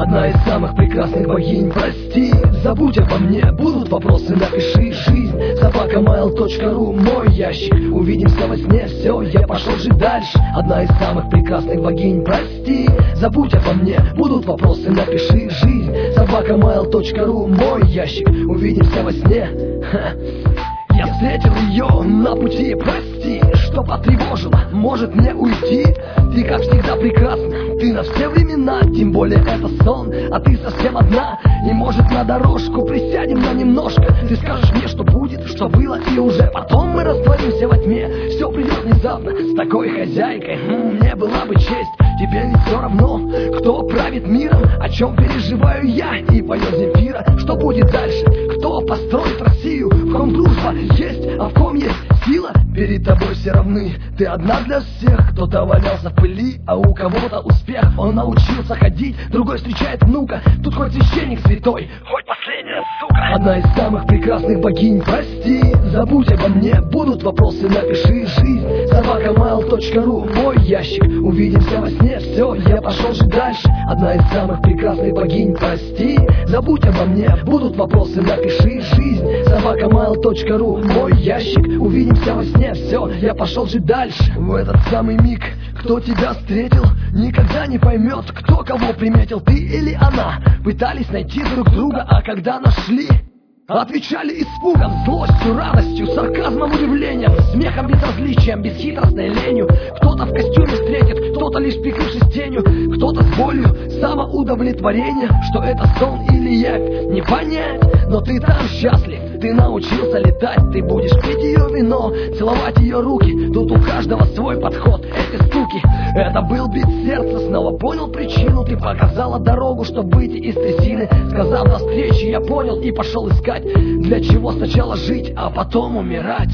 Одна из самых прекрасных богинь, прости, забудь обо мне, будут вопросы, напиши. Жизнь @mail.ru, мой ящик, увидимся во сне, все, я пошел жить дальше. Одна из самых прекрасных богинь, прости, забудь обо мне, будут вопросы, напиши. Жизнь @mail.ru, мой ящик, увидимся во сне. Я встретил ее на пути, прости, что потревожила, может мне уйти? Ты как всегда прекрасна, ты на все времена, тем более это сон, а ты совсем одна. И может на дорожку присядем на немножко, ты скажешь мне, что будет, что было, и уже потом мы растворимся во тьме. Все придет внезапно, с такой хозяйкой, мне была бы честь. Тебе ведь все равно, кто правит миром, о чем переживаю я, и поет Земфира. Что будет дальше? Кто построит Россию? В ком дружба есть, а в ком есть сила? Перед тобой все равны, ты одна для всех. Кто-то валялся в пыли, а у кого-то успех. Он научился ходить, другой встречает внука. Тут хоть священник святой, хоть последняя сука. Одна из самых прекрасных богинь, прости, забудь обо мне, будут вопросы, напиши. Жизнь @mail.ru, мой ящик, увидимся во сне, все, я пошел жить дальше. Одна из самых прекрасных богинь, прости, забудь обо мне, будут вопросы, напиши. Жизнь @mail.ru, мой ящик, увидимся во сне, все, я пошел жить дальше. В этот самый миг, кто тебя встретил, никогда не поймет, кто кого приметил, ты или она. Пытались найти друг друга, а когда нашли, отвечали испугом, злостью, радостью, сарказмом, удивлением, смехом, безразличием, бесхитростной ленью. Кто-то в костюме встретит, кто-то лишь прикрывшись тенью, кто-то с болью, самоудовлетворение. Что это сон или явь, не понять, но ты там счастлив. Ты научился летать, ты будешь пить ее вино, целовать ее руки. Тут у каждого свой подход, эти стуки. Это был бит сердца, снова понял причину. Ты показала дорогу, чтобы выйти из трясины. Сказав до встречи, я понял и пошел искать, для чего сначала жить, а потом умирать.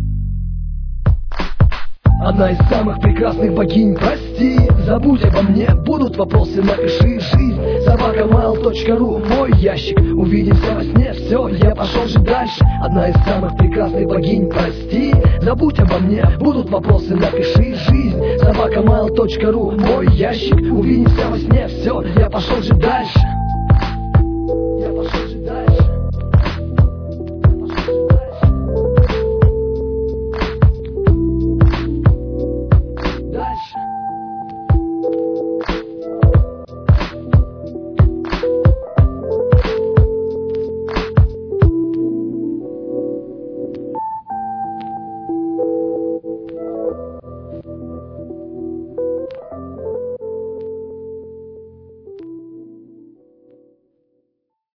Одна из самых прекрасных богинь, прости, забудь обо мне, будут вопросы, напиши. Жизнь @mail.ru, мой ящик, увидимся во сне, все, я пошел жить дальше. Одна из самых прекрасных богинь, прости, забудь обо мне, будут вопросы, напиши. Жизнь @mail.ru, мой ящик, увидимся во сне, все, я пошел жить дальше.